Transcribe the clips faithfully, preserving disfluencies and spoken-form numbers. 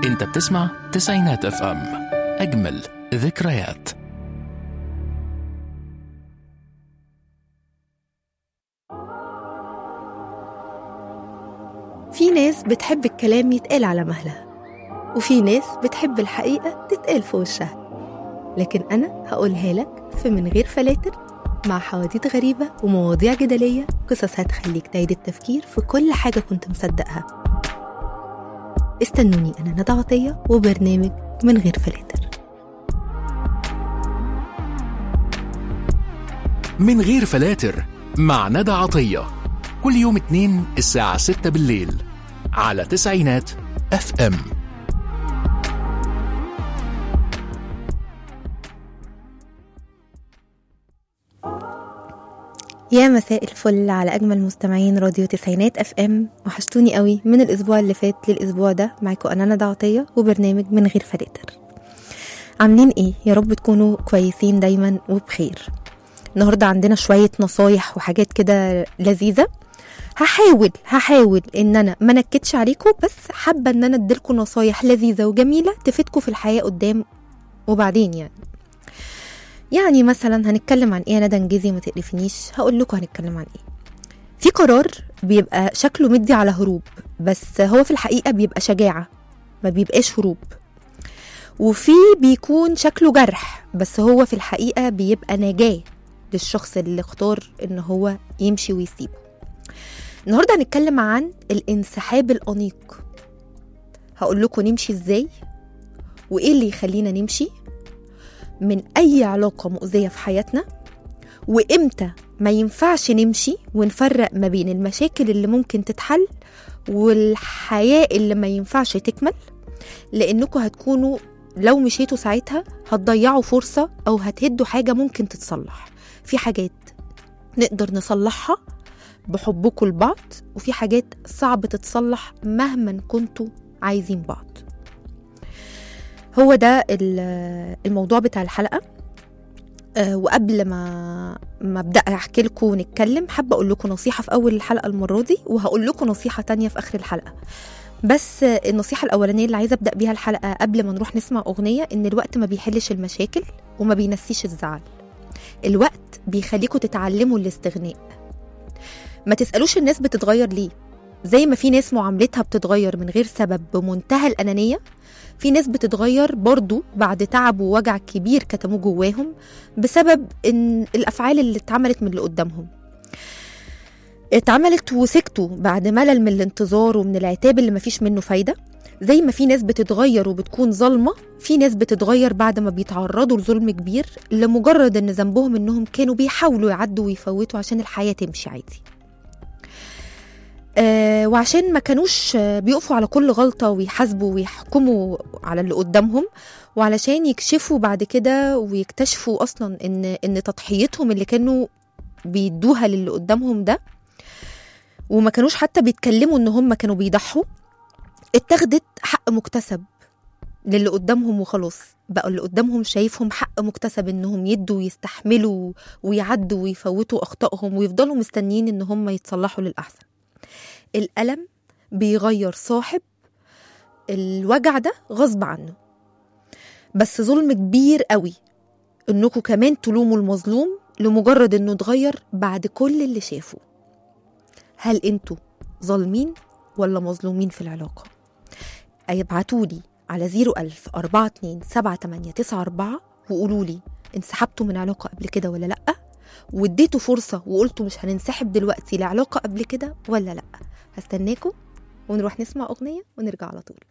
انت بتسمع تسعينات اف ام، اجمل ذكريات. في ناس بتحب الكلام يتقال على مهلها، وفي ناس بتحب الحقيقة تتقال في وشها. لكن أنا هقولها لك في من غير فلاتر، مع حواديت غريبة ومواضيع جدلية، قصص هتخليك تعيد التفكير في كل حاجة كنت مصدقها. استنوني، أنا ندى عطية وبرنامج من غير فلاتر. من غير فلاتر مع ندى عطية، كل يوم اتنين الساعة ستة بالليل على تسعينات اف ام. يا مساء الفل على أجمل مستمعين راديو تسعينات اف ام. وحشتوني قوي من الأسبوع اللي فات للأسبوع ده، معاكم أنا ندى عطية وبرنامج من غير فلاتر. عاملين ايه؟ يا رب تكونوا كويسين دايما وبخير. النهاردة عندنا شوية نصايح وحاجات كده لذيذة. هحاول هحاول ان انا ما نكدش عليكم، بس حابة ان انا اديلكم نصايح لذيذة وجميلة تفيدكم في الحياة قدام وبعدين. يعني يعني مثلا هنتكلم عن ايه يا ندى؟ انجزي ما تقرفنيش. هقول لكم هنتكلم عن ايه. في قرار بيبقى شكله مدي على هروب، بس هو في الحقيقة بيبقى شجاعة، ما بيبقاش هروب. وفي بيكون شكله جرح، بس هو في الحقيقة بيبقى نجاة للشخص اللي اختار ان هو يمشي ويسيبه. النهاردة هنتكلم عن الانسحاب الأنيق. هقول لكم نمشي ازاي، وايه اللي يخلينا نمشي من اي علاقة مؤذية في حياتنا، وامتى ما ينفعش نمشي، ونفرق ما بين المشاكل اللي ممكن تتحل والحياة اللي ما ينفعش تكمل. لانكم هتكونوا لو مشيتوا ساعتها هتضيعوا فرصة او هتهدوا حاجة ممكن تتصلح. في حاجات نقدر نصلحها بحبكم لبعض، وفي حاجات صعب تتصلح مهما كنتوا عايزين بعض. هو ده الموضوع بتاع الحلقة. أه وقبل ما ما ابدا احكي لكم ونتكلم، حابه اقول لكم نصيحه في اول الحلقه المره دي، وهقول لكم نصيحه تانية في اخر الحلقه. بس النصيحه الاولانيه اللي عايزه ابدا بيها الحلقه قبل ما نروح نسمع اغنيه، ان الوقت ما بيحلش المشاكل وما بينسيش الزعل. الوقت بيخليكم تتعلموا الاستغناء. ما تسالوش الناس بتتغير ليه. زي ما في ناس معاملتها بتتغير من غير سبب بمنتهى الانانيه، في ناس بتتغير برضو بعد تعب ووجع كبير كتموه جواهم بسبب إن الأفعال اللي اتعملت من اللي قدامهم. اتعملت وسكتوا بعد ملل من الانتظار ومن العتاب اللي مفيش منه فايدة. زي ما في ناس بتتغير وبتكون ظلمة، في ناس بتتغير بعد ما بيتعرضوا لظلم كبير لمجرد ان ذنبهم انهم كانوا بيحاولوا يعدوا ويفوتوا عشان الحياة تمشي عادي. آه وعشان ما كانوش بيقفوا على كل غلطة ويحاسبوا ويحكموا على اللي قدامهم، وعلشان يكشفوا بعد كده ويكتشفوا أصلا إن, إن تضحيتهم اللي كانوا بيدوها للي قدامهم ده، وما كانوش حتى بيتكلموا إن هم كانوا بيضحوا، اتخذت حق مكتسب للي قدامهم. وخلاص بقى اللي قدامهم شايفهم حق مكتسب إنهم يدوا ويستحملوا ويعدوا ويفوتوا أخطائهم، ويفضلوا مستنيين إن هم يتصلحوا للأحسن. الألم بيغير صاحب الوجع ده غصب عنه، بس ظلم كبير قوي انكم كمان تلوموا المظلوم لمجرد انه اتغير بعد كل اللي شافه. هل انتوا ظالمين ولا مظلومين في العلاقة؟ ابعتولي على زيرو ألف أربعة اتنين سبعة تمانية تسعة أربعة وقولولي انسحبتوا من علاقة قبل كده ولا لأ، واديتوا فرصة وقلتوا مش هننسحب دلوقتي لعلاقة قبل كده ولا لأ. هستناكم ونروح نسمع أغنية ونرجع على طول.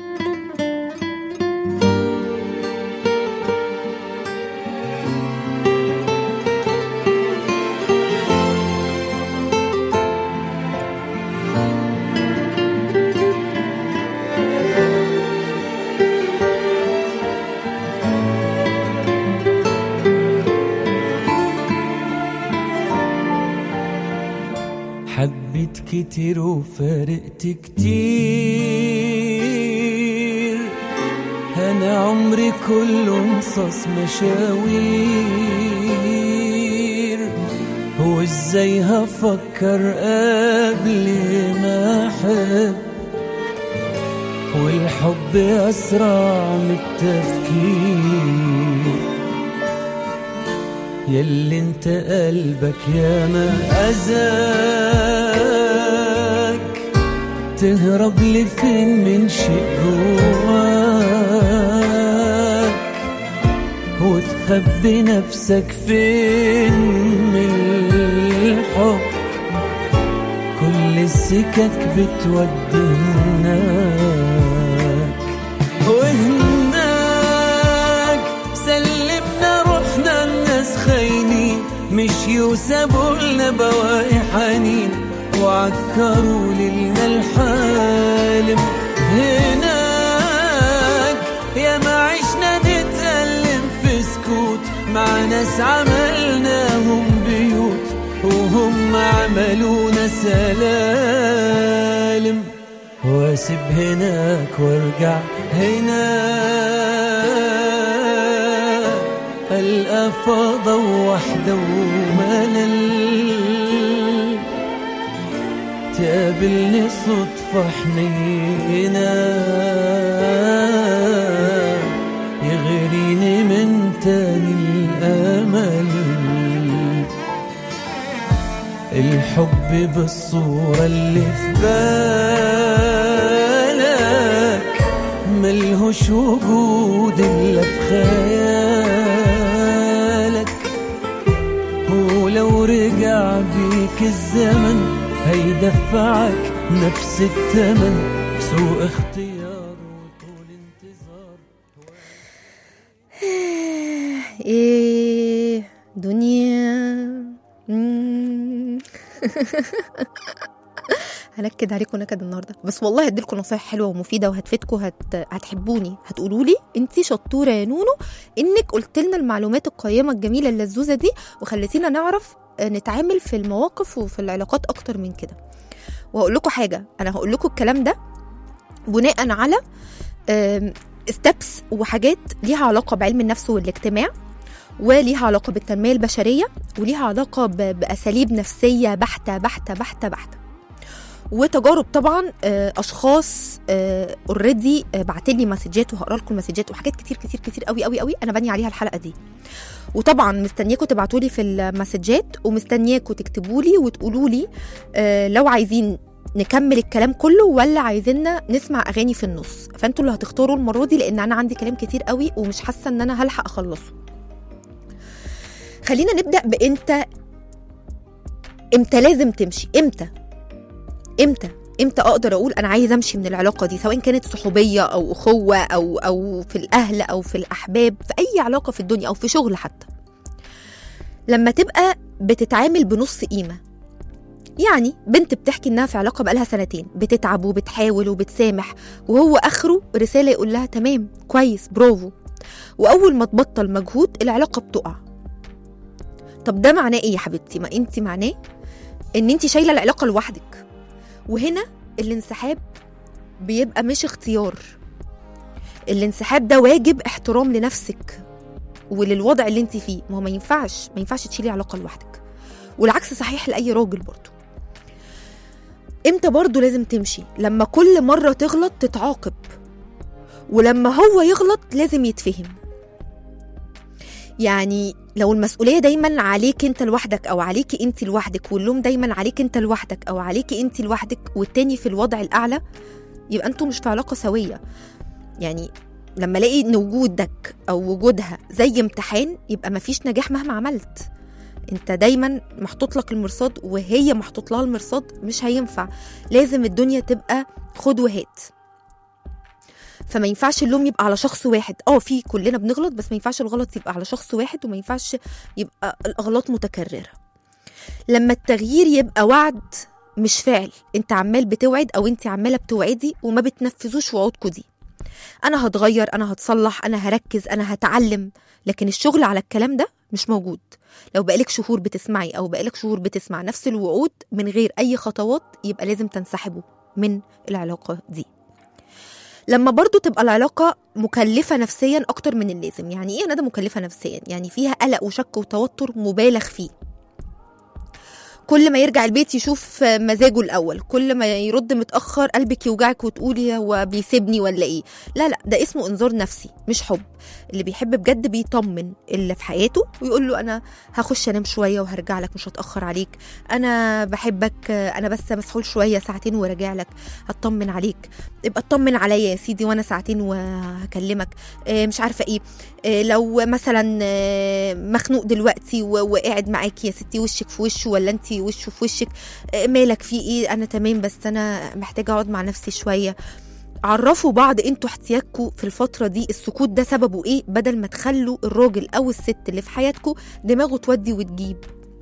حبيت كتير وفارقت كتير، أنا عمري كله نصاص مشاوير، هو ازاي هفكر قبل ما أحب، والحب أسرع من التفكير. ياللي انت قلبك ياما أذاك تهرب لفين من شيء جواك وتخبي نفسك فين من الحب. كل السكك بتودي هناك وهناك سلمنا روحنا الناس خاينين مشيوا وسابولنا بواقي حنين وعكروا ليلنا الحالم. هناك يا ما عشنا نتألم في سكوت مع ناس عملناهم بيوت وهم عملونا سلالم. واسيب هناك وارجع هناك ألقى فضا ووحدة وملل تقابلني صدفة حنينة يغريني من تاني الأمل. الحب بالصورة اللي في بالك ملهوش وجود إلا في خيالك. ولو رجع بيك الزمن هيدفعك نفس الثمن. سوء اختيار وطول انتظار. ايه دنيا هنكد عليكم نكد النهارده بس والله هديلكم نصايح حلوه ومفيده وهتفيدكم. هت... هتحبوني هتقولوا لي انتي شطوره يا نونو انك قلت لنا المعلومات القيمه الجميله اللذوذه دي وخليتينا نعرف نتعامل في المواقف وفي العلاقات اكتر من كده. وهقول لكم حاجه، انا هقول لكم الكلام ده بناء على ستيبس وحاجات ليها علاقه بعلم النفس والاجتماع وليها علاقه بالتنميه البشريه وليها علاقه ب... باساليب نفسيه بحته بحته بحته بحته وتجارب طبعا اشخاص اوريدي بعتلي مسجات وهقرا لكم المسجات وحاجات كتير كتير كتير قوي قوي قوي انا بني عليها الحلقه دي. وطبعا مستنياكم تبعتوا لي في المسجات ومستنياكم تكتبوا لي وتقولوا لي لو عايزين نكمل الكلام كله ولا عايزيننا نسمع اغاني في النص. فانتوا اللي هتختاروا المره دي لان انا عندي كلام كتير قوي ومش حاسه ان انا هلحق اخلصه. خلينا نبدا بامتى امتى لازم تمشي. امتى امتى امتى اقدر اقول انا عايز امشي من العلاقه دي سواء كانت صحوبيه او اخوه او او في الاهل او في الاحباب في اي علاقه في الدنيا او في شغل حتى. لما تبقى بتتعامل بنص قيمه، يعني بنت بتحكي انها في علاقه بقالها سنتين بتتعب وبتحاول وبتسامح وهو اخره رساله يقول لها تمام كويس برافو، واول ما تبطل مجهود العلاقه بتقع. طب ده معناه ايه يا حبيبتي؟ ما انت معناه ان انت شايله العلاقه لوحدك. وهنا الانسحاب بيبقى مش اختيار، الانسحاب ده واجب احترام لنفسك وللوضع اللي انت فيه. ما هو ما ينفعش ما ينفعش تشيلي علاقه لوحدك، والعكس صحيح لاي راجل برضو. امتى برضو لازم تمشي؟ لما كل مره تغلط تتعاقب، ولما هو يغلط لازم يتفهم. يعني لو المسؤوليه دايما عليك انت لوحدك او عليكي انت لوحدك واللوم دايما عليك انت لوحدك او عليكي انت لوحدك والتاني في الوضع الاعلى، يبقى انتوا مش في علاقه سويه. يعني لما الاقي ان وجودك او وجودها زي امتحان يبقى مفيش نجاح مهما عملت. انت دايما محطوط لك المرصاد وهي محطوط لها المرصاد، مش هينفع. لازم الدنيا تبقى خد وهات. فما ينفعش اللوم يبقى على شخص واحد. اه في كلنا بنغلط بس ما ينفعش الغلط يبقى على شخص واحد وما ينفعش يبقى الاغلاط متكرره. لما التغيير يبقى وعد مش فعل، انت عمال بتوعد او انت عماله بتوعدي وما بتنفذوش وعودكم دي. انا هتغير، انا هتصلح، انا هركز، انا هتعلم، لكن الشغل على الكلام ده مش موجود. لو بقالك شهور بتسمعي او بقالك شهور بتسمع نفس الوعود من غير اي خطوات يبقى لازم تنسحبوا من العلاقه دي. لما برضو تبقى العلاقة مكلفة نفسيا أكتر من اللازم. يعني إيه أنا ده مكلفة نفسيا؟ يعني فيها قلق وشك وتوتر مبالغ فيه. كل ما يرجع البيت يشوف مزاجه الاول، كل ما يرد متاخر قلبك يوجعك وتقولي هو بيسيبني ولا ايه. لا لا، ده اسمه انذار نفسي مش حب. اللي بيحب بجد بيطمن اللي في حياته ويقول له انا هخش انام شويه وهرجع لك، مش هتاخر عليك، انا بحبك، انا بس مسحول شويه ساعتين وراجع لك، هطمن عليك، ابقى اطمن عليا يا سيدي وانا ساعتين وهكلمك. مش عارفه ايه، لو مثلا مخنوق دلوقتي وقاعد معاكي يا ستي وشك في وشه ولا انت وشه في وشك، مالك في ايه، انا تمام بس انا محتاجه اقعد مع نفسي شويه. عرفوا بعض انتوا احتياجكم في الفتره دي، السكوت ده سببه ايه، بدل ما تخلوا الراجل او الست اللي في حياتكم دماغه تودي وتجيب.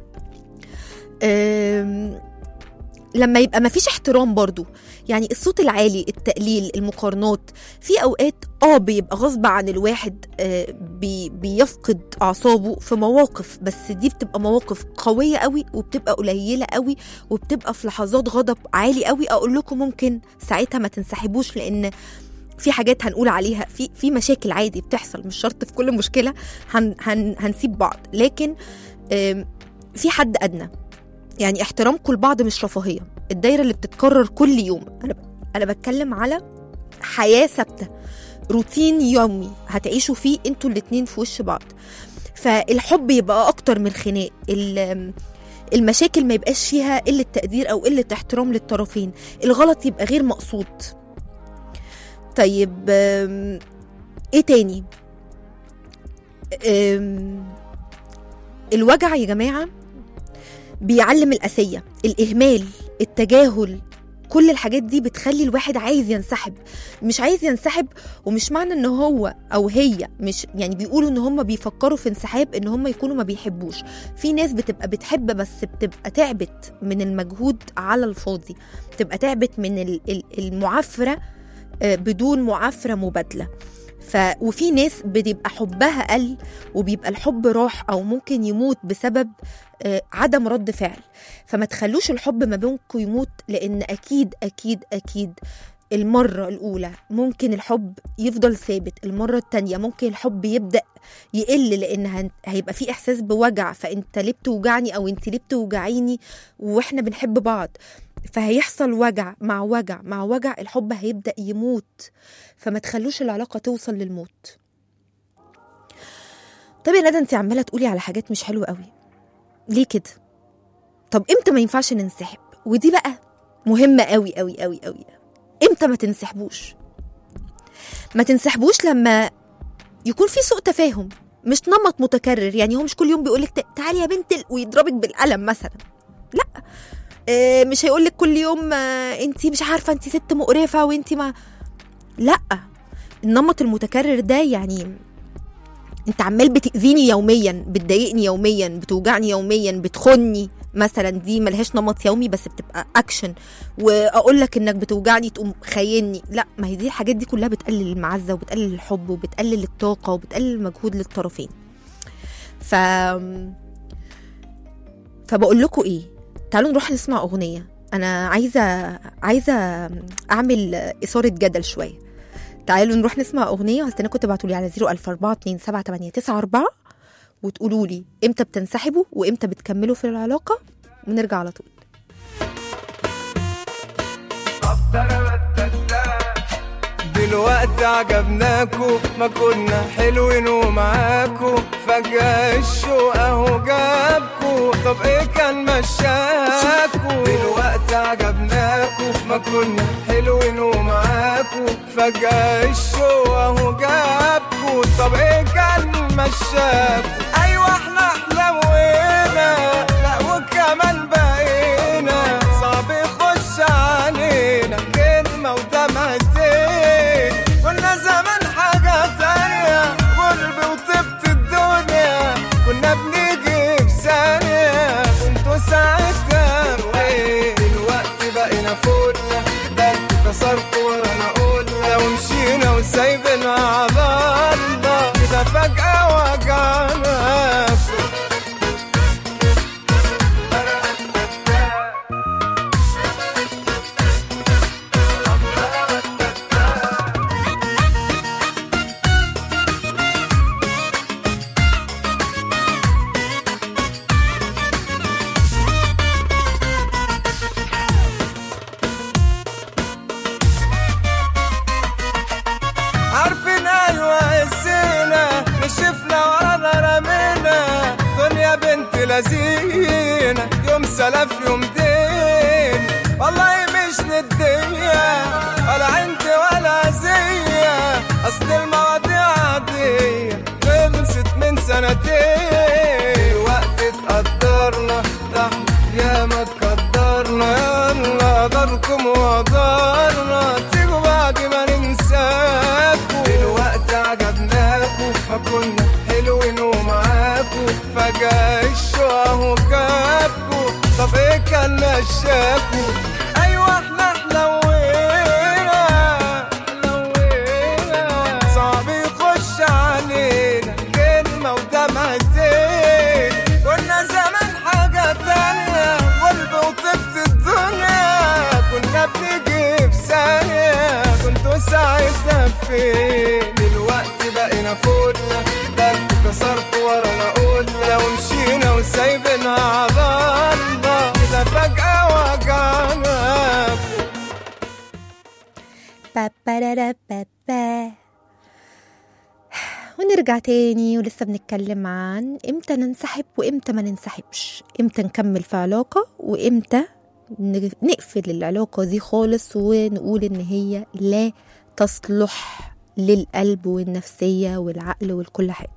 لما يبقى مفيش احترام برضو، يعني الصوت العالي، التقليل، المقارنات، في اوقات اه بيبقى غصب عن الواحد آه بي بيفقد اعصابه في مواقف، بس دي بتبقى مواقف قوية قوي وبتبقى قليلة قوي وبتبقى في لحظات غضب عالي قوي. اقول لكم ممكن ساعتها ما تنسحبوش، لان في حاجات هنقول عليها، في في مشاكل عادي بتحصل، مش شرط في كل مشكلة هن هن هنسيب بعض، لكن آه في حد ادنى. يعني احترامكم لبعض مش رفاهية، الدايرة اللي بتتكرر كل يوم. أنا أنا بتكلم على حياة ثابتة، روتين يومي هتعيشوا فيه انتوا الاتنين في وش بعض. فالحب يبقى أكتر من خناق، المشاكل ما يبقاش فيها قلة تقدير أو قلة احترام للطرفين، الغلط يبقى غير مقصود. طيب ايه تاني؟ الوجع يا جماعة بيعلم القسية، الإهمال، التجاهل، كل الحاجات دي بتخلي الواحد عايز ينسحب. مش عايز ينسحب، ومش معنى ان هو او هي مش يعني بيقولوا ان هم بيفكروا في انسحاب ان هم يكونوا ما بيحبوش. في ناس بتبقى بتحب بس بتبقى تعبت من المجهود على الفاضي، بتبقى تعبت من المعافرة بدون معافرة مبادلة. ف... وفي ناس بتبقى حبها قل وبيبقى الحب راح أو ممكن يموت بسبب آه عدم رد فعل. فما تخلوش الحب ما بينكم يموت، لأن أكيد أكيد أكيد المرة الأولى ممكن الحب يفضل ثابت، المرة التانية ممكن الحب يبدأ يقل، لأن هيبقى في إحساس بوجع، فأنت ليه بتوجعني أو أنت ليه بتوجعيني وإحنا بنحب بعض، فهيحصل وجع مع وجع مع وجع، الحب هيبدأ يموت. فما تخلوش العلاقة توصل للموت. طب يا ندى انت عمالة تقولي على حاجات مش حلوة قوي، ليه كده؟ طب امتى ما ينفعش ننسحب؟ ودي بقى مهمة قوي قوي قوي قوي. امتى ما تنسحبوش؟ ما تنسحبوش لما يكون في سوء تفاهم، مش نمط متكرر. يعني هو مش كل يوم بيقولك تعالي يا بنت ويضربك بالقلم مثلا، لا. اه مش هيقولك كل يوم اه انتي مش عارفة انتي ست مقرفة وانتي ما، لا. النمط المتكرر ده يعني انت عمال بتأذيني يوميا، بتضايقني يوميا، بتوجعني يوميا، بتخني مثلا، دي ملهاش نمط يومي بس بتبقى اكشن. واقول لك انك بتوجعني تقوم خايني، لا. ما هي دي الحاجات دي كلها بتقلل المعزة وبتقلل الحب وبتقلل الطاقة وبتقلل المجهود للطرفين. ف فبقول لكم ايه، تعالوا نروح نسمع اغنية. انا عايزة عايزة اعمل اثارة جدل شوية. تعالوا نروح نسمع اغنيه، وهستناكم تبعتوا لي على صفر ألف أربعة اتنين سبعة تمانية تسعة أربعة وتقولوا لي امتى بتنسحبوا وامتى بتكملوا في العلاقه، ونرجع على طول. دلوقتي عجبناكو، ما كنا حلوين ومعاكو، فجأة الشوق اهو جابكو، طب ايه كان مشاكو؟ دلوقتي عجبناكو، ما كنا حلوين ومعاكو، فجأة الشوق اهو جابكو، طب ايه كان مشاكو؟ ايوه احنا حلوينا، لا وكمان بقينا، صعب يخش علينا كلمة ودمعتين، كنا زمان حاجة تانية، قلبي وطبت الدنيا، كنا بنيجي في ثانية، وانتوا ساعتها فين؟ دلوقتي بقينا فوقنا، ده انتوا كسرتوا ورانا قولنا، ومشينا وسايبنا على الله، كده فجأة وجعنا. اللذينة يوم سلف يوم دين والله مش ندية ولا عندي ولا زية أصل المواضيع عادية خلصت من سنتين وقت تقدرنا تحت يا ما تقدرنا يلا داركم وقدرنا تيجوا بعد ما ننساكوا الوقت عجبناكوا ما كنا حلوين ومعاكوا فجأة الشقا اهو جابكوا طب ايه كان مشاكوا ايوه احنا حلوينا حلوينا صعب يخش علينا كلمة ودمعتين كنا زمان حاجة تانية قلب وطبت الدنيا كنا بنيجي في ثانية كنتوا ساعتها فين دلوقتي بقينا فوتنا ده انتوا كسرتوا ورانا قلنا ومشينا وسايبينها عضلنا كده فجأة وجعنا بابا بابا. ونرجع تاني ولسه بنتكلم عن امتى ننسحب وامتى ما ننسحبش، امتى نكمل في علاقة وامتى نقفل العلاقة دي خالص ونقول ان هي لا تصلح للقلب والنفسية والعقل والكل حاجة.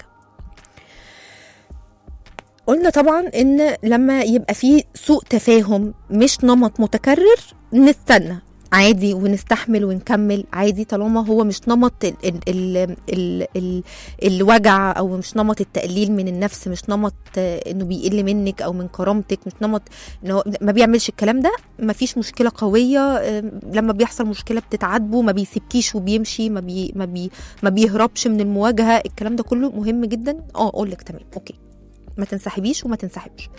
قلنا طبعا ان لما يبقى فيه سوء تفاهم مش نمط متكرر نستنى عادي ونستحمل ونكمل عادي طالما هو مش نمط ال ال ال ال ال الوجع او مش نمط التقليل من النفس، مش نمط انه بيقل منك او من كرامتك، مش نمط انه ما بيعملش الكلام ده. ما فيش مشكلة قوية، لما بيحصل مشكلة بتتعاتبه، ما بيسيبكيش وبيمشي، ما بي ما بي ما بيهربش من المواجهة، الكلام ده كله مهم جدا. اه اقول لك تمام اوكي ما تنسحبيش وما تنسحبش.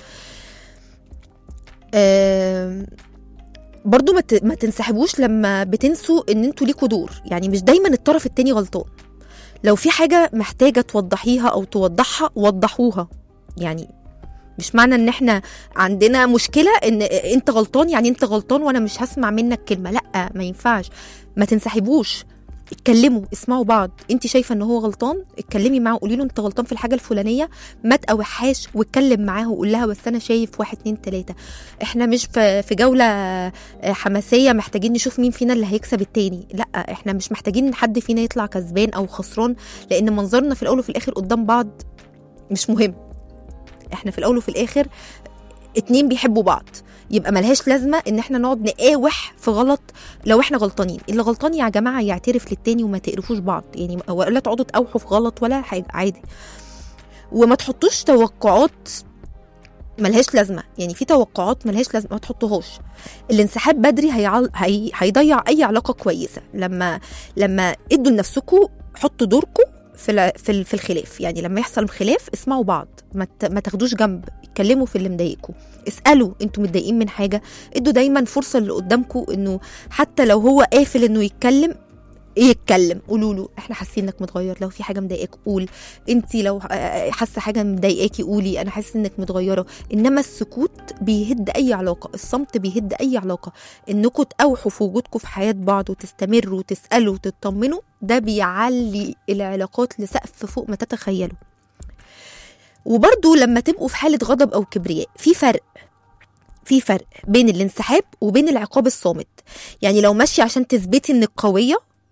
أه برضو ما تنسحبوش لما بتنسوا ان انتوا ليكوا دور، يعني مش دايما الطرف التاني غلطان. لو في حاجة محتاجة توضحيها او توضحها وضحوها، يعني مش معنى ان احنا عندنا مشكلة ان انت غلطان يعني انت غلطان وانا مش هسمع منك كلمة، لا ما ينفعش. ما تنسحبوش، اتكلموا اسمعوا بعض. انت شايفه ان هو غلطان اتكلمي معاه قولي له انت غلطان في الحاجه الفلانيه، ما تقوحاش واتكلم معاه وقول لها بس انا شايف واحد اتنين تلاته. احنا مش في جوله حماسيه محتاجين نشوف مين فينا اللي هيكسب التاني، لا احنا مش محتاجين حد فينا يطلع كسبان او خسران، لان منظرنا في الاول وفي الاخر قدام بعض مش مهم. احنا في الاول وفي الاخر اتنين بيحبوا بعض، يبقى ملهاش لازمة ان احنا نقعد نقاوح في غلط. لو احنا غلطانين، اللي غلطان يا جماعة يعترف للتاني وما تقرفوش بعض، يعني ولا تقعدوا تقاوحوا في غلط ولا حاجة، عادي. وما تحطوش توقعات ملهاش لازمة، يعني في توقعات ملهاش لازمة ما تحطوهاش. الانسحاب بدري هيعل... هي... هيضيع اي علاقة كويسة. لما لما ادوا لنفسكم حطوا دوركم في في في الخلاف، يعني لما يحصل خلاف اسمعوا بعض، ما ما تاخدوش جنب، اتكلموا في اللي مضايقكم، اسالوا انتوا متضايقين من حاجه، ادوا دايما فرصه اللي قدامكم انه حتى لو هو قافل انه يتكلم يتكلم، قولوا له احنا حاسين انك متغير، لو في حاجه مضايقاك قول، انت لو حاسه حاجه مضايقاكي قولي انا حاسه انك متغيره. انما السكوت بيهد اي علاقه، الصمت بيهد اي علاقه. انكم تقاوحوا في وجودكم في حياه بعض وتستمروا وتسالوا وتطمنوا، ده بيعلي العلاقات لسقف فوق ما تتخيلوا. وبرضو لما تبقوا في حاله غضب او كبرياء، في فرق في فرق بين الانسحاب وبين العقاب الصامت. يعني لو ماشيه عشان تثبتي انك قويه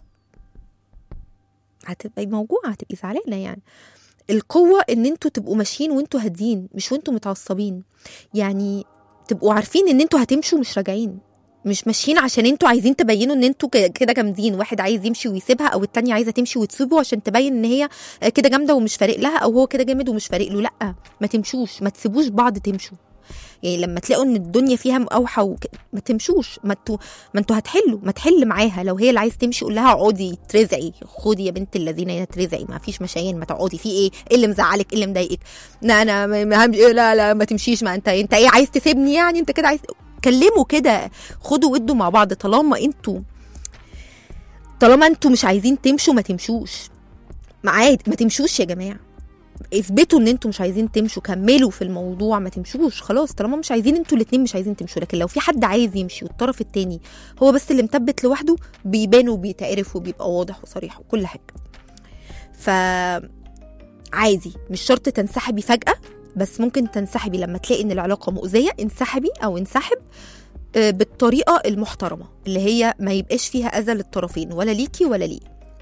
هتبقي موجوعه، هتبقي زعلانه. يعني القوه ان انتوا تبقوا ماشيين وانتوا هادين، مش وانتوا متعصبين. يعني تبقوا عارفين ان انتوا هتمشوا مش راجعين، مش ماشيين عشان انتوا عايزين تبينوا ان انتوا كده جامدين. واحد عايز يمشي ويسيبها، او التانية عايزه تمشي وتسيبه عشان تبين ان هي كده جامده ومش فارق لها، او هو كده جامد ومش فارق له. لا، ما تمشوش، ما تسيبوش بعض تمشوا. يعني لما تلاقوا ان الدنيا فيها مقاوحه وك... ما تمشوش، ما انتوا ما انتوا هتحلوا، ما تحل معاها. لو هي اللي عايز تمشي قول لها اقعدي ترزعي، خدي يا بنت الذين يا ترزعي، ما فيش مشايين، ما تقعدي في ايه؟ ايه اللي مزعلك؟ ايه اللي مضايقك؟ لا انا ما لا لا ما تمشيش، ما انت انت ايه عايز تسيبني؟ يعني انت كده عايز، كلموا كده، خدوا ودوا مع بعض. طالما انتوا طالما انتوا مش عايزين تمشوا ما تمشوش، عادي ما تمشوش يا جماعه. اثبتوا ان انتوا مش عايزين تمشوا، كملوا في الموضوع، ما تمشوش خلاص. طالما مش عايزين انتوا الاتنين مش عايزين تمشوا. لكن لو في حد عايز يمشي والطرف التاني هو بس اللي مثبت لوحده، بيبان وبيتعرف وبيبقى واضح وصريح وكل حاجه. ف عادي، مش شرط تنسحبي فجأة بس ممكن تنسحبي لما تلاقي ان العلاقه مؤذيه، انسحبي او انسحب بالطريقه المحترمه اللي هي ما يبقاش فيها اذى للطرفين، ولا ليكي ولا ليه.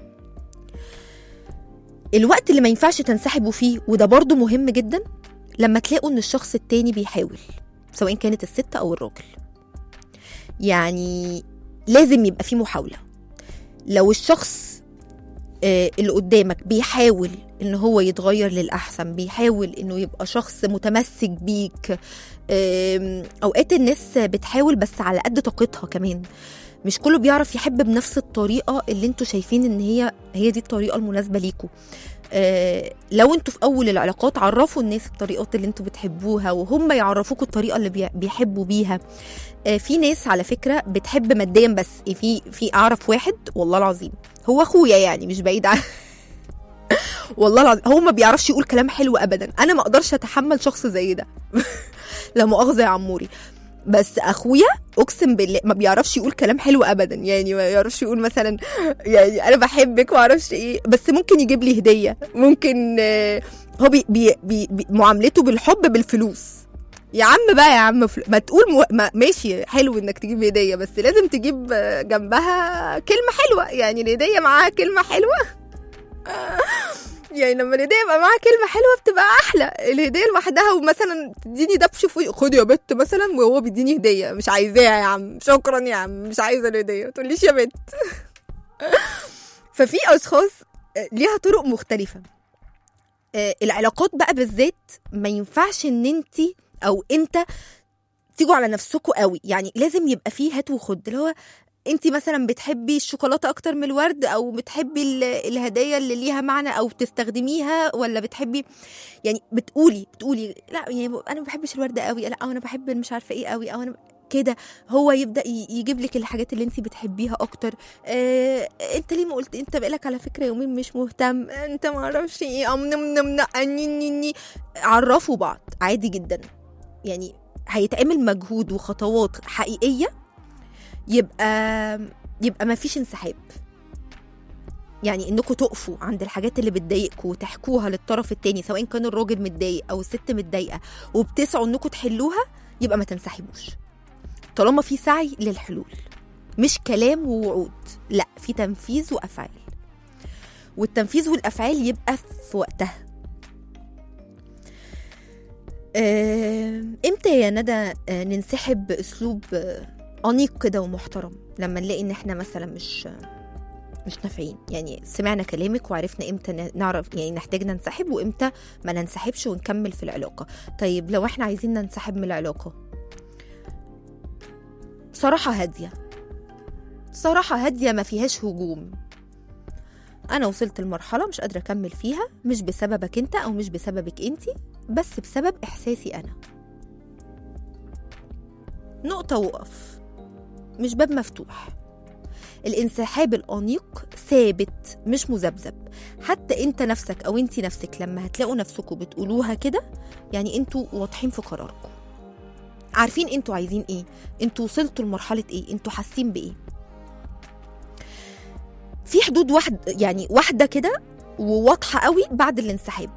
الوقت اللي ما ينفعش تنسحبوا فيه، وده برضو مهم جدا، لما تلاقوا ان الشخص التاني بيحاول، سواء كانت الست او الراجل. يعني لازم يبقى فيه محاولة. لو الشخص اللي قدامك بيحاول ان هو يتغير للأحسن، بيحاول انه يبقى شخص متمسك بيك، اوقات الناس بتحاول بس على قد طاقتها كمان، مش كله بيعرف يحب بنفس الطريقة اللي انتوا شايفين ان هي هي دي الطريقة المناسبة ليكوا. آه لو انتوا في اول العلاقات عرفوا الناس الطريقات اللي انتوا بتحبوها، وهم يعرفوكوا الطريقة اللي بيحبوا بيها. آه في ناس على فكرة بتحب ماديا بس. في في اعرف واحد والله العظيم، هو اخويا يعني مش بعيد عن والله العظيم هو ما بيعرفش يقول كلام حلو ابدا. انا ما اقدرش اتحمل شخص زي ده لا مؤاخذة يا عموري، بس اخويا اقسم بالله ما بيعرفش يقول كلام حلو ابدا. يعني ما يعرفش يقول مثلا يعني انا بحبك ما اعرفش ايه، بس ممكن يجيب لي هديه، ممكن هو بي بي بي معاملته بالحب بالفلوس. يا عم بقى يا عم فل... ما تقول مو... ما ماشي حلو انك تجيب هديه، بس لازم تجيب جنبها كلمه حلوه. يعني الهديه معاها كلمه حلوه يعني لما الهديه يبقى معاها كلمه حلوه بتبقى احلى. الهديه لوحدها ومثلا تديني دبش في خد يا بت مثلا، وهو بيديني هديه مش عايزاها، يا عم شكرا يا عم مش عايزه الهديه، ما تقوليش يا بت ففي اشخاص ليها طرق مختلفه. العلاقات بقى بالذات ما ينفعش ان انت او انت تيجوا على نفسكوا قوي. يعني لازم يبقى فيه هات وخد، اللي هو انتي مثلا بتحبي الشوكولاته اكتر من الورد، او بتحبي الهدايا اللي ليها معنى او تستخدميها، ولا بتحبي يعني بتقولي بتقولي لا يعني انا ما بحبش الورد قوي، لا او انا بحب مش عارفه ايه قوي، او انا كده. هو يبدا يجيب لك الحاجات اللي انتي بتحبيها اكتر. اه انت ليه ما قلت؟ انت بقالك على فكره يومين مش مهتم، انت ما اعرفش ايه، ام نم نم. عرفوا بعض عادي جدا. يعني هيتعمل مجهود وخطوات حقيقيه، يبقى يبقى ما فيش انسحاب. يعني انكم تقفوا عند الحاجات اللي بتضايقكم وتحكوها للطرف التاني، سواء كان الراجل متضايق او الست متضايقه، وبتسعوا انكم تحلوها، يبقى ما تنسحبوش طالما في سعي للحلول، مش كلام ووعود، لا في تنفيذ وافعال. والتنفيذ والافعال يبقى في وقتها. امتى يا ندى ننسحب باسلوب أنيق كده ومحترم؟ لما نلاقي ان احنا مثلا مش مش نافعين، يعني سمعنا كلامك وعرفنا امتى نعرف يعني نحتاج ننسحب، وامتى ما ننسحبش ونكمل في العلاقة. طيب لو احنا عايزين ننسحب من العلاقة، صراحة هادية، صراحة هادية ما فيهاش هجوم. انا وصلت لمرحلة مش قادرة اكمل فيها، مش بسببك انت او مش بسببك انتي، بس بسبب احساسي انا. نقطة وقف، مش باب مفتوح. الانسحاب الأنيق ثابت مش مذبذب. حتى انت نفسك او انتي نفسك لما هتلاقوا نفسكم بتقولوها كده، يعني انتوا واضحين في قراركم، عارفين انتوا عايزين ايه، انتوا وصلتوا لمرحلة ايه، انتوا حاسين بايه. في حدود واحد يعني واحدة كده وواضحة قوي بعد الانسحاب.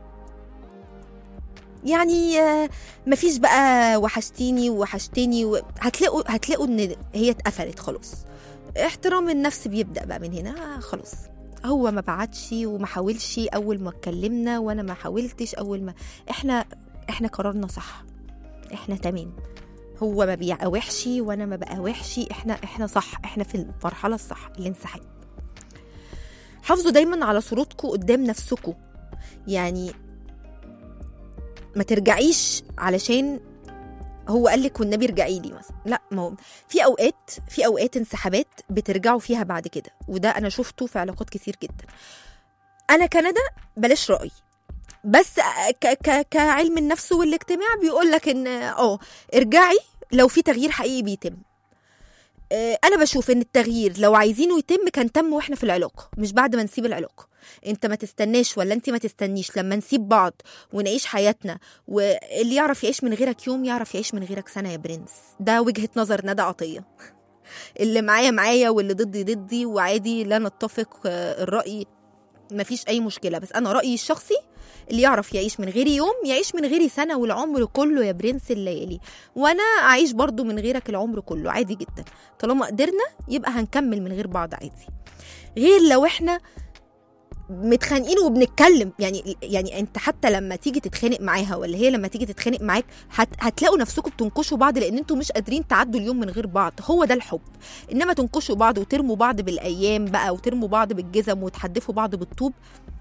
يعني مفيش بقى وحشتيني ووحشتني و... هتلاقوا هتلاقوا ان هي اتقفلت خلاص. احترام النفس بيبدأ بقى من هنا. خلاص هو ما بعتش وما حاولش اول ما اتكلمنا، وانا ما حاولتش اول ما احنا احنا قررنا صح، احنا تمام، هو ما بيقاوحش وانا ما بقاوحش، احنا احنا صح، احنا في المرحله الصح الانسحاب. حافظوا دايما على صورتكم قدام نفسكم. يعني ما ترجعيش علشان هو قالك والنبي ارجعي لي مثلا، لا. ما هو في اوقات في اوقات انسحابات بترجعوا فيها بعد كده، وده انا شفته في علاقات كتير جدا. انا كندا بلاش رأي، بس ك ك كعلم النفس والاجتماع بيقول لك ان اه ارجعي لو في تغيير حقيقي بيتم. انا بشوف ان التغيير لو عايزينه يتم كان تم واحنا في العلاقه، مش بعد ما نسيب العلاقه. انت ما تستناش ولا انت ما تستنيش لما نسيب بعض ونعيش حياتنا، واللي يعرف يعيش من غيرك يوم يعرف يعيش من غيرك سنه يا برنس. ده وجهه نظر ندى عطيه. اللي معايا معايا واللي ضدي ضدي، وعادي لا نتفق الرأي مفيش اي مشكله، بس انا رايي الشخصي اللي يعرف يعيش من غيري يوم يعيش من غيري سنه والعمر كله يا برنس الليالي، وانا اعيش برضو من غيرك العمر كله عادي جدا. طالما قدرنا يبقى هنكمل من غير بعض عادي، غير لو احنا متخانقين وبنتكلم. يعني يعني انت حتى لما تيجي تتخانق معاها ولا هي لما تيجي تتخانق معاك هت هتلاقوا نفسكم بتنكشوا بعض لان انتوا مش قادرين تعدوا اليوم من غير بعض. هو ده الحب. انما تنكشوا بعض وترموا بعض بالايام بقى وترموا بعض بالجزم وتحدفوا بعض بالطوب،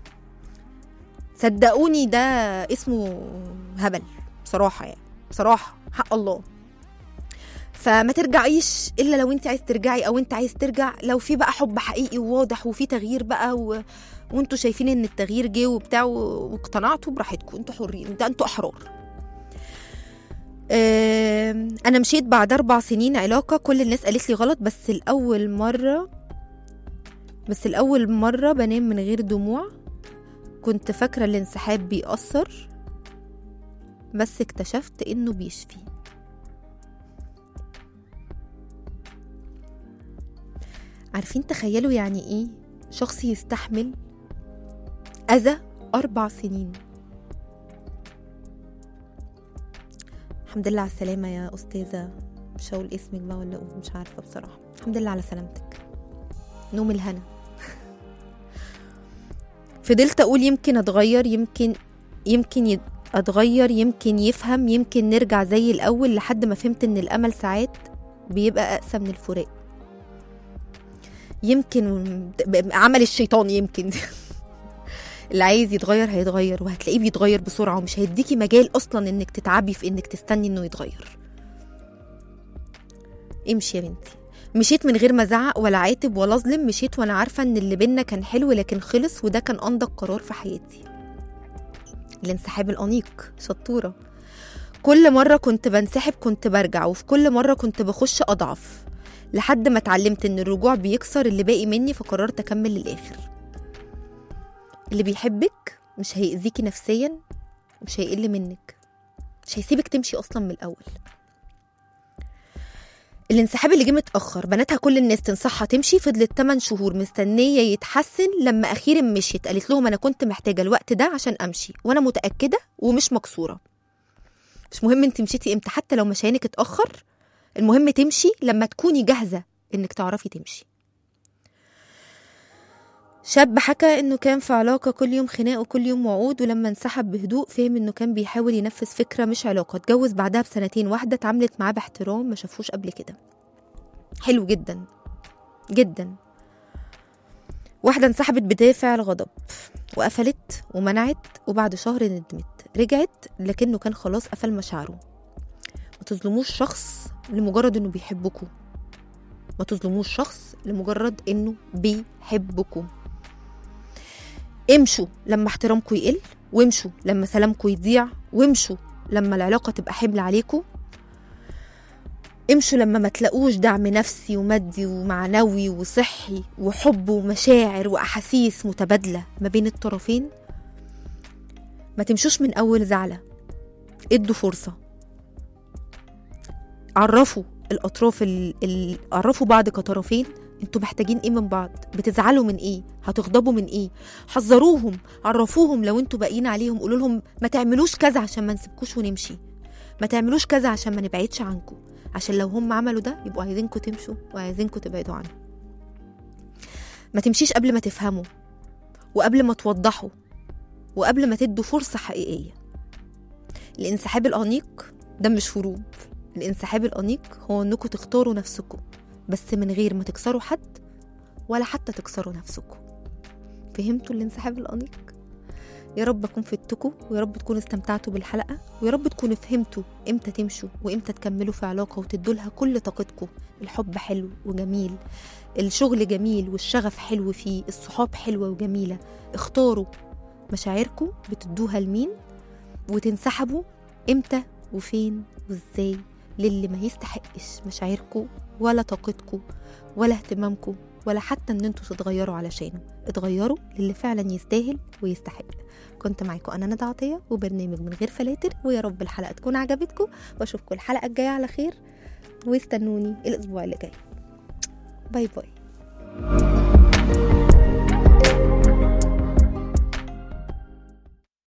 صدقوني ده اسمه هبل بصراحه، يعني بصراحه حق الله. فما ترجعيش الا لو انت عايز ترجعي او انت عايز ترجع، لو في بقى حب حقيقي وواضح وفي تغيير بقى و... وانتوا شايفين ان التغيير جه وبتاع واقتنعتوا براحتكم، انتوا حرين، ده انتوا احرار. اه انا مشيت بعد اربع سنين علاقه، كل الناس قالت لي غلط، بس الاول مره بس الاول مره بنام من غير دموع. كنت فاكره الانسحاب بيأثر بس اكتشفت انه بيشفي. عارفين تخيلوا يعني ايه شخص يستحمل اذى اربع سنين؟ الحمد لله على السلامه يا استاذه، مش هقول اسمك بقى ولا اقول، مش عارفه بصراحه. الحمد لله على سلامتك، نوم الهنا. فضلت اقول يمكن اتغير، يمكن يمكن اتغير، يمكن يفهم، يمكن نرجع زي الاول، لحد ما فهمت ان الامل ساعات بيبقى اقسى من الفراق. يمكن عمل الشيطان، يمكن اللي عايز يتغير هيتغير، وهتلاقيه بيتغير بسرعة ومش هيديكي مجال أصلا إنك تتعبي في إنك تستني إنه يتغير. امشي يا بنتي. مشيت من غير ما أزعق ولا عاتب ولا أظلم، مشيت وأنا عارفة إن اللي بينا كان حلو لكن خلص، وده كان أنضج قرار في حياتي. الانسحاب الأنيق، شطورة. كل مرة كنت بنسحب كنت برجع، وفي كل مرة كنت بخش أضعف، لحد ما اتعلمت ان الرجوع بيكسر اللي باقي مني، فقررت اكمل للاخر. اللي بيحبك مش هيأذيكي نفسيا، مش هيقل منك، مش هيسيبك تمشي اصلا من الاول. الانسحاب اللي جه متاخر، بناتها كل الناس تنصحها تمشي، فضلت ثمانية شهور مستنيه يتحسن، لما اخيرا مشيت قالت لهم انا كنت محتاجه الوقت ده عشان امشي، وانا متاكده ومش مكسوره. مش مهم انت مشيتي امتى، حتى لو مشيانك اتاخر، المهم تمشي لما تكوني جاهزة انك تعرفي تمشي. شاب حكى انه كان في علاقة كل يوم خناق وكل يوم وعود، ولما انسحب بهدوء فهم انه كان بيحاول ينفذ فكرة مش علاقة. اتجوز بعدها بسنتين، واحدة اتعاملت معاه باحترام ما شافوش قبل كده. حلو جدا جدا. واحدة انسحبت بدافع الغضب وقفلت ومنعت، وبعد شهر ندمت، رجعت لكنه كان خلاص قفل مشاعره. ما تظلموش شخص لمجرد انه بيحبكم، ما تظلموش شخص لمجرد انه بيحبكم. امشوا لما احترامكم يقل، وامشوا لما سلامكم يضيع، وامشوا لما العلاقة تبقى حمل عليكم، امشوا لما ما تلاقوش دعم نفسي ومادي ومعنوي وصحي وحب ومشاعر واحاسيس متبادلة ما بين الطرفين. ما تمشوش من اول زعلة، ادوا فرصة، عرفوا الاطراف ال... ال... عرفوا بعض كطرفين انتوا محتاجين ايه من بعض، بتزعلوا من ايه، هتغضبوا من ايه، حذروهم، عرفوهم لو انتوا باقيين عليهم، قولوا لهم ما تعملوش كذا عشان ما نسيبكوش ونمشي، ما تعملوش كذا عشان ما نبعدش عنكم، عشان لو هم عملوا ده يبقوا عايزينكم تمشوا وعايزينكم تبعدوا عنه. ما تمشيش قبل ما تفهموا، وقبل ما توضحوا، وقبل ما تدوا فرصة حقيقية. الانسحاب الأنيق ده مش هروب، الانسحاب الأنيق هو انكم تختاروا نفسكم بس من غير ما تكسروا حد ولا حتى تكسروا نفسكم. فهمتوا الانسحاب الأنيق؟ يا رب أكون فدتكم، ويا رب تكونوا استمتعتوا بالحلقة، ويا رب تكونوا فهمتوا امتى تمشوا وامتى تكملوا في علاقة وتدوا لها كل طاقتكم. الحب حلو وجميل، الشغل جميل والشغف حلو فيه، الصحاب حلوة وجميلة. اختاروا مشاعركم بتدوها لمين، وتنسحبوا امتى وفين وازاي للي ما يستحقش مشاعركم ولا طاقتكم ولا اهتمامكم ولا حتى ان انتوا تتغيروا علشانه. اتغيروا للي فعلا يستاهل ويستحق. كنت معاكم انا ندى عطية وبرنامج من غير فلاتر، ويا رب الحلقة تكون عجبتكم، واشوفكم الحلقة الجاية على خير، واستنوني الاسبوع اللي جاي. باي باي.